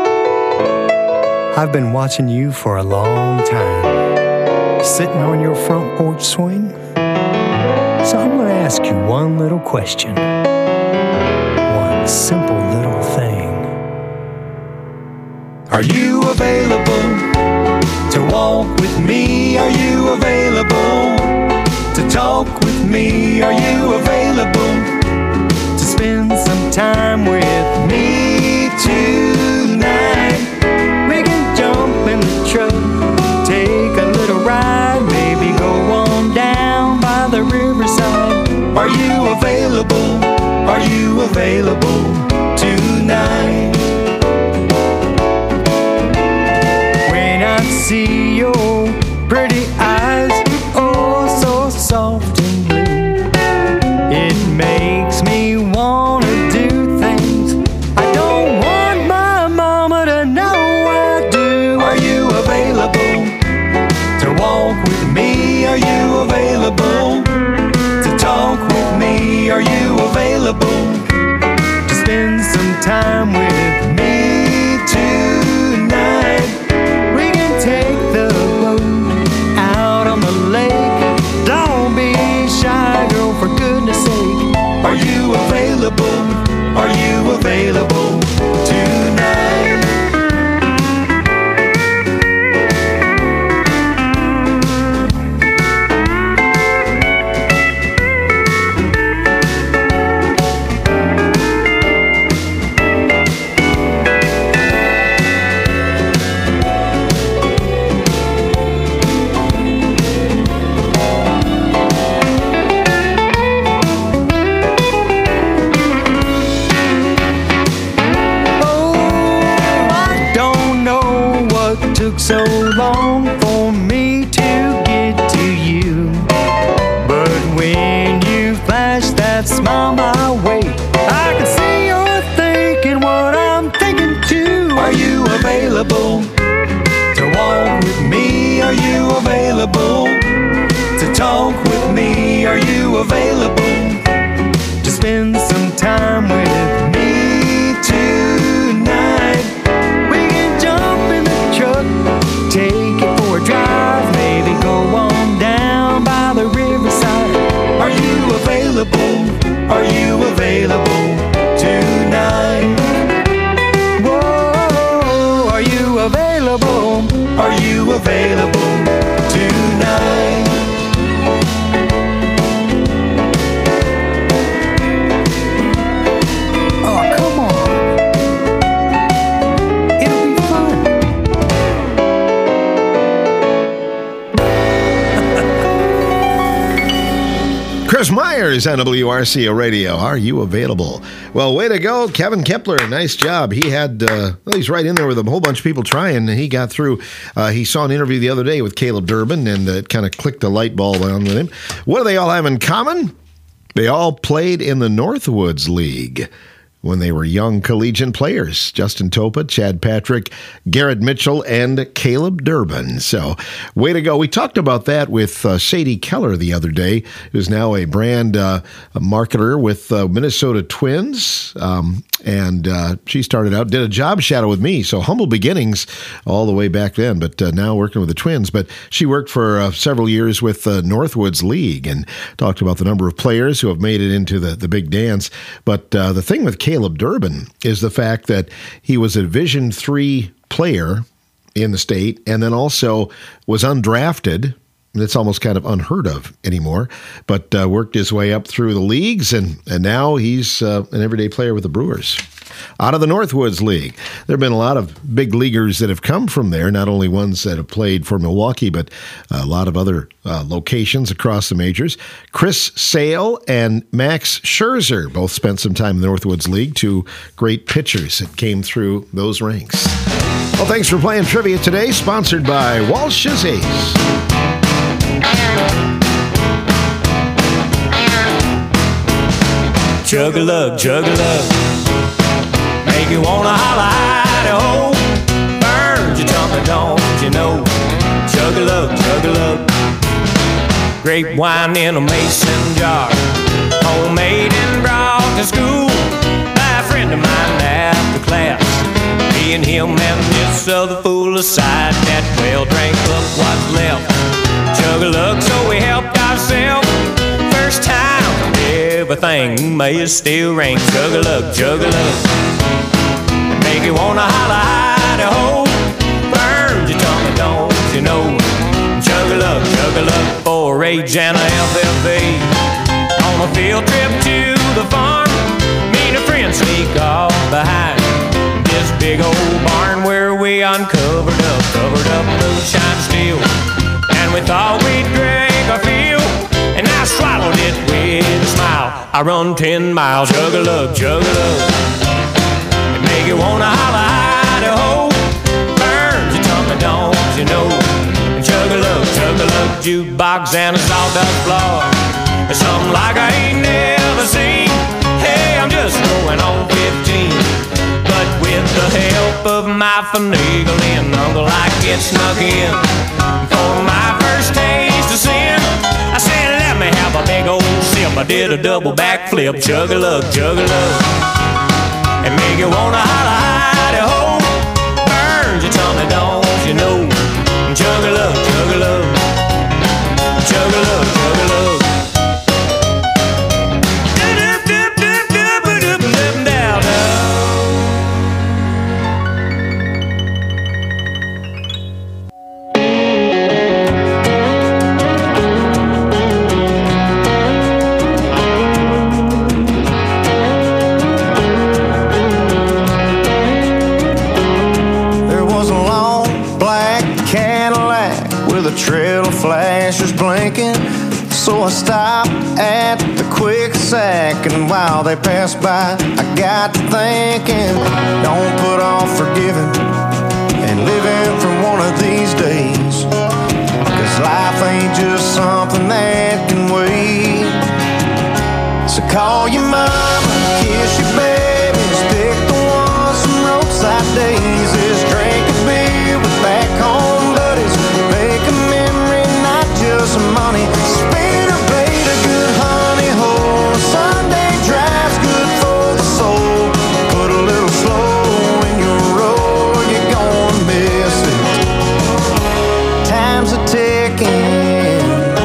I've been watching you for a long time. Sitting on your front porch swing, So I'm going to ask you one little question. One simple little thing.
Are you available to walk with me? Are you available to talk with me? Are you available to spend some time with me tonight? We can jump in the truck, take a little ride, maybe go on down by the riverside. Are you available? Are you available tonight? When I see your pretty eyes, oh so soft and blue, it makes me wanna do things I don't want my mama to know I do. Are you available to walk with me? Are you available to talk with me? Are you available to spend some time with me tonight? We can take the boat out on the lake. Don't be shy, girl, for goodness sake. Are you available? Are you available tonight? Took so long for me to get to you, but when you flash that smile my way, I can see you're thinking what I'm thinking too. Are you available to walk with me? Are you available to talk with me? Are you available to spend some time with me tonight? We can jump in the truck, take it for a drive, maybe go on down by the riverside. Are you available? Are you available tonight? Whoa, are you available? Are you available tonight? Oh, come on. It'll be fun.
Chris Myers on WRCO Radio. Are you available? Well, way to go, Kevin Kepler. Nice job. He had, he's right in there with a whole bunch of people trying, and he got through. He saw an interview the other day with Caleb Durbin, and it kind of clicked a light bulb on with him. What do they all have in common? They all played in the Northwoods League when they were young collegiate players. Justin Topa, Chad Patrick, Garrett Mitchell, and Caleb Durbin. So, way to go. We talked about that with Sadie Keller the other day, who's now a brand marketer with Minnesota Twins. And she started out, did a job shadow with me. So, humble beginnings all the way back then, but now working with the Twins. But she worked for several years with Northwoods League and talked about the number of players who have made it into the big dance. But the thing with Caleb Durbin is the fact that he was a Division III player in the state and then also was undrafted. It's almost kind of unheard of anymore, but worked his way up through the leagues, and now he's an everyday player with the Brewers. Out of the Northwoods League. There have been a lot of big leaguers that have come from there, not only ones that have played for Milwaukee, but a lot of other locations across the majors. Chris Sale and Max Scherzer both spent some time in the Northwoods League, two great pitchers that came through those ranks. Well, thanks for playing trivia today, sponsored by Walsh's Ace.
Chug-a-lug, chug-a-lug, make you wanna holla, Idaho. Burns your tongue, don't you know? Chug-a-lug, chug-a-lug. Grape wine in a mason jar, homemade and brought to school by a friend of mine after class. Me and him and this other fool aside that well drank up what's left. Chug-a-lug, so we helped ourselves. First time everything may still ring. Chug-a-lug, chug-a-lug. Make you wanna holla, Idaho. Burns your tongue, don't you know? Chug-a-lug, chug-a-lug. 4-H and a FFA. On a field trip to the farm, me and a friend sneak off behind this big old barn where we uncovered up moonshine still. And we thought we'd drink our fill, and I swallowed it with a smile. I run 10 miles, chug-a-lug, chug-a-lug. It make you wanna holla, Idaho. Burns your tongue, don't you know? Chug-a-lug, chug-a-lug, jukebox and a sawdust floor. It's something like I ain't never seen. Hey, I'm just going on 15. But with the help of my finagling uncle, I get snuck in. For my first taste of sin, I said, let me have a big old sip. I did a double backflip, chug-a-lug, chug-a-lug. And make you wanna holla, Idaho. Burns your tummy, don't you know? Chug-a-lug, chug-a-lug. Chug-a-lug, chug-a-lug.
Trail of flashers blinking, so I stopped at the quick sack, and while they passed by, I got to thinking, don't put off forgiving and living for one of these days, 'cause life ain't just something that can wait. So call your mama, kiss your babies, pick the ones from roadside daisies, drink a beer with back home buddies, make a memory, not just money. Spin or bait a good honey hole. Sunday drive's good for the soul. Put a little slow in your roll, you're gonna miss it. Time's a ticking.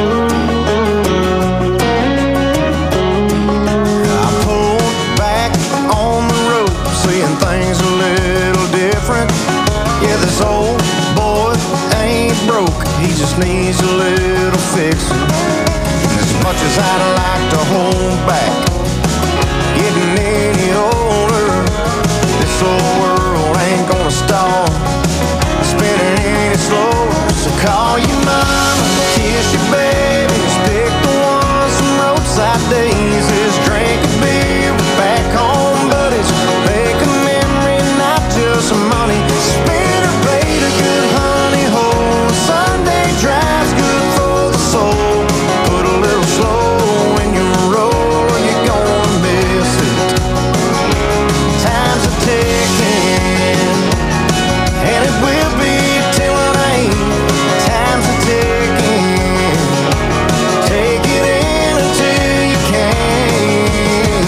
I pulled back on the road, seeing things a little different. Yeah, this old boy ain't broke, he just needs a little fixing. As much as I'd like to hold back, getting any older, this old world ain't gonna stall, spinning any slower. So call your mama, kiss your babies, pick the ones from roadside daisies, drink a beer with back home buddies, make a memory, not just money. Spin or bait a good honey hole. Sunday drive's good for the soul. Put a little slow in your roll, or you're gonna miss it. Time's a ticking, and it will be till it ain't. Time's a ticking, take it in until you can.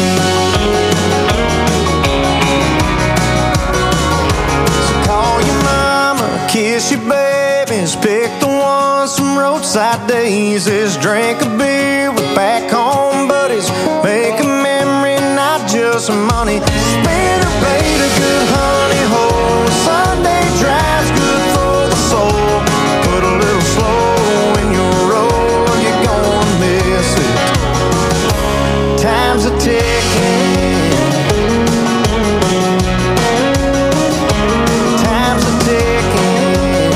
So call your mama, kiss your babies, pick the ones from roadside daisies, drink a beer with back home buddies, make a memory, not just money. Spin or bait a good honey hole. Sunday drive's good for the soul. Put a little slow in your roll, or you're gonna miss it. Time's a ticking. Time's a ticking.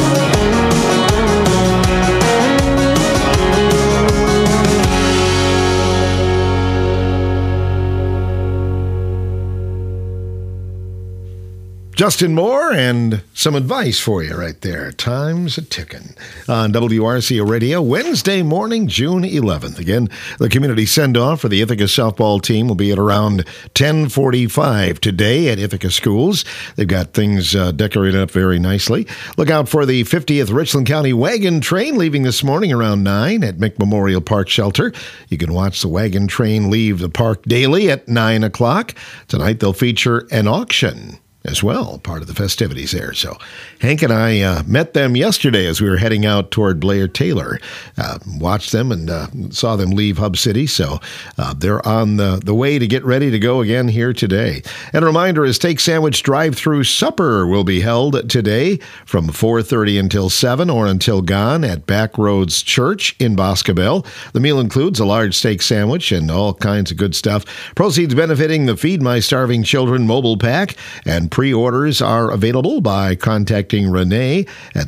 Justin Moore, and some advice for you right there. Time's a ticking on WRCO Radio, Wednesday morning, June 11th. Again, the community send-off for the Ithaca softball team will be at around 10:45 today at Ithaca Schools. They've got things decorated up very nicely. Look out for the 50th Richland County Wagon Train leaving this morning around 9 at Mick Memorial Park Shelter. You can watch the wagon train leave the park daily at 9 o'clock. Tonight they'll feature an auction. as well, part of the festivities there. So Hank and I met them yesterday as we were heading out toward Blair Taylor. Watched them and saw them leave Hub City. So they're on the way to get ready to go again here today. And a reminder, a steak sandwich drive-through supper will be held today from 4:30 until 7 or until gone at Backroads Church in Boscobel. The meal includes a large steak sandwich and all kinds of good stuff. Proceeds benefiting the Feed My Starving Children mobile pack, and pre-orders are available by contacting Renee at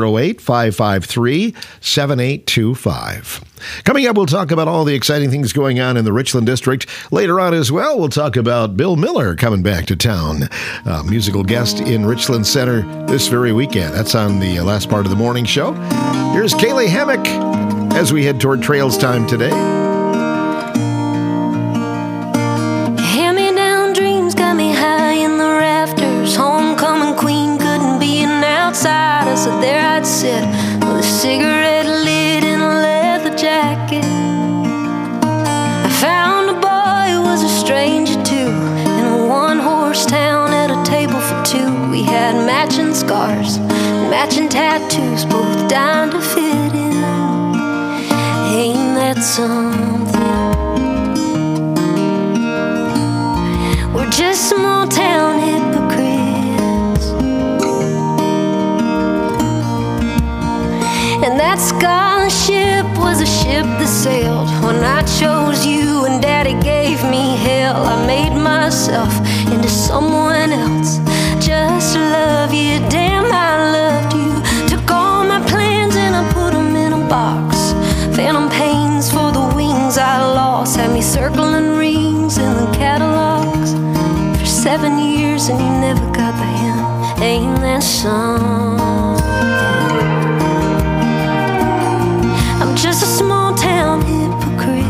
608-553-7825. Coming up, we'll talk about all the exciting things going on in the Richland District. Later on as well, we'll talk about Bill Miller coming back to town. Musical guest in Richland Center this very weekend. That's on the last part of the morning show. Here's Kaylee Hammock as we head toward Trails Time today.
Hand-me-down dreams got me high in the rafters. Homecoming queen couldn't be an outsider, so there I'd sit with a cigarette lit in a leather jacket. I found a boy who was a stranger too, in a one-horse town at a table for two. We had matching scars, matching tattoos, both dying to fit in. Ain't that something? We're just small town hypocrites, and that scholarship was a ship that sailed when I chose you and Daddy gave me hell. I made myself into someone else just to love you. Damn, I loved you. Took all my plans and I put them in a box. Phantom pains for the wings I lost. Had me circling rings in the catalogs for 7 years and you never got the hint. Ain't that something? I'm just a small town hypocrite.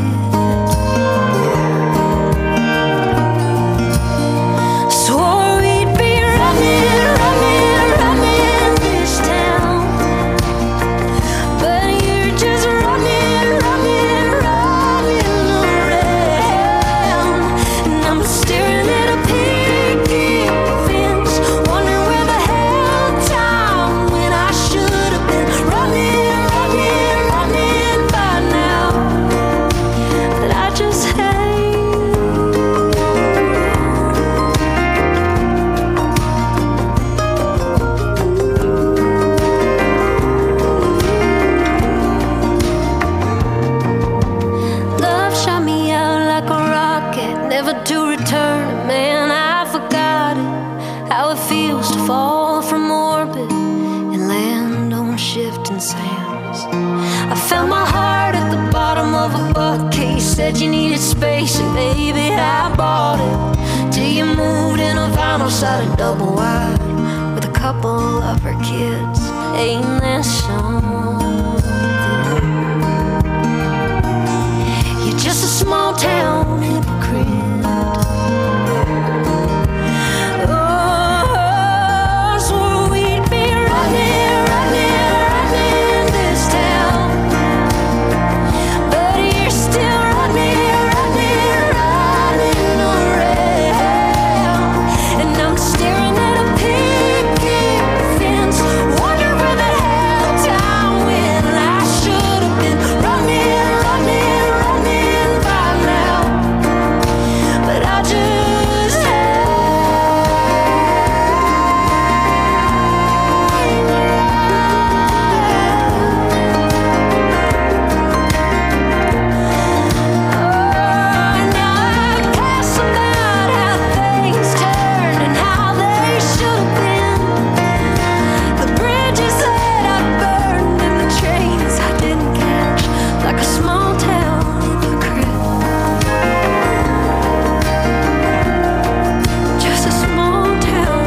Swore we'd be running, running, running this town, but you're just running, running, running around. And I'm staring at a picket fence, wondering where the hell time when I should have been running, running, running by now. But I just hate. Love shot me out like a rocket, never to return. Man, I forgot it, how it feels to fall from orbit and land on shifting sands. I found my heart at the bottom of a bookcase, said you needed space, and baby, I bought it. Till you moved in a vinyl-sided double wide with a couple of her kids. Ain't that something? You're just a small town hypocrite. Oh, swore we'd be running, running, running this town, but you're still running, running, running around. And I'm staring at a picket fence, wondering where the hell time went. I should have been running, running, running by now, but I just about how things turned and how they should have been. The bridges that I burned and the trains I didn't catch, like a small town hypocrite. Just a small town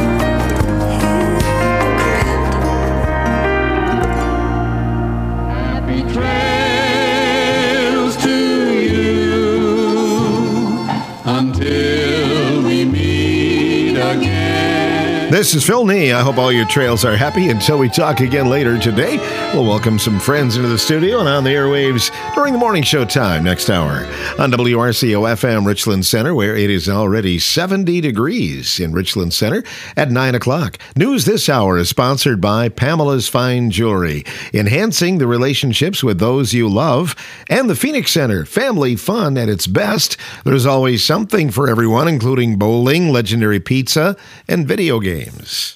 Happy trails to you until we meet again.
This is Phil Nee. I hope all your trails are happy. Until we talk again later today, we'll welcome some friends into the studio and on the airwaves during the morning show time next hour on WRCO FM Richland Center, where it is already 70 degrees in Richland Center at 9 o'clock. News this hour is sponsored by Pamela's Fine Jewelry, enhancing the relationships with those you love, and the Phoenix Center, family fun at its best. There's always something for everyone, including bowling, legendary pizza, and video games.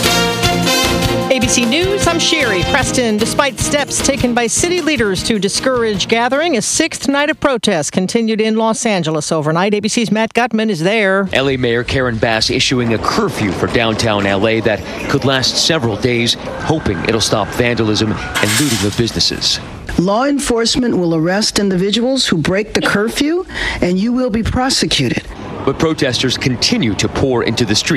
ABC News, I'm Sherry Preston. Despite steps taken by city leaders to discourage gathering, a sixth night of protest continued in Los Angeles overnight. ABC's Matt Gutman is there.
LA Mayor Karen Bass issuing a curfew for downtown LA that could last several days, hoping it'll stop vandalism and looting of businesses.
Law enforcement will arrest individuals who break the curfew, and you will be prosecuted.
But protesters continue to pour into the streets.